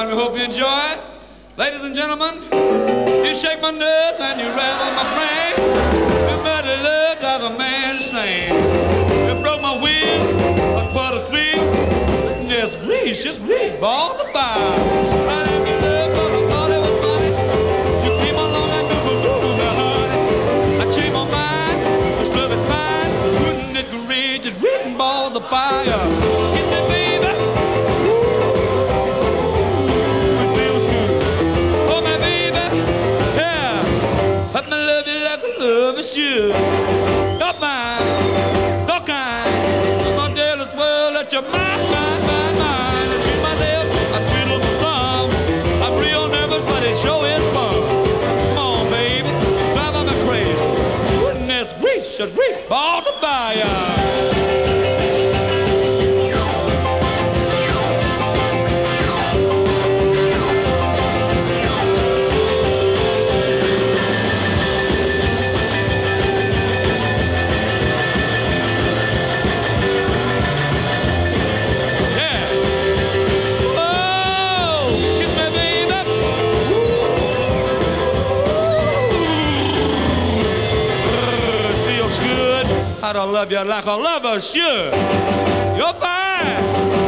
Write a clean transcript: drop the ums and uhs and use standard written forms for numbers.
and we hope you enjoy it. Ladies and gentlemen, you shake my nerves and you rattle my brain. Your muddy love drives a man insane. You broke my wheel, but what a thrill. Just grease, balls of fire. Right after love, but I thought it was funny. You came along and do me, honey. I changed my mind, this love is mine. Wouldn't it grease, just written balls of fire. Get me, baby. It feels good. Oh, my baby, yeah. Let me love you like I love you should. You're fine, so kind. My dearest world, let your mind. Show is fun. Come on, baby, drive on me crazy. Goodness gracious, great balls of fire. I don't love you like a lover should. You're fine.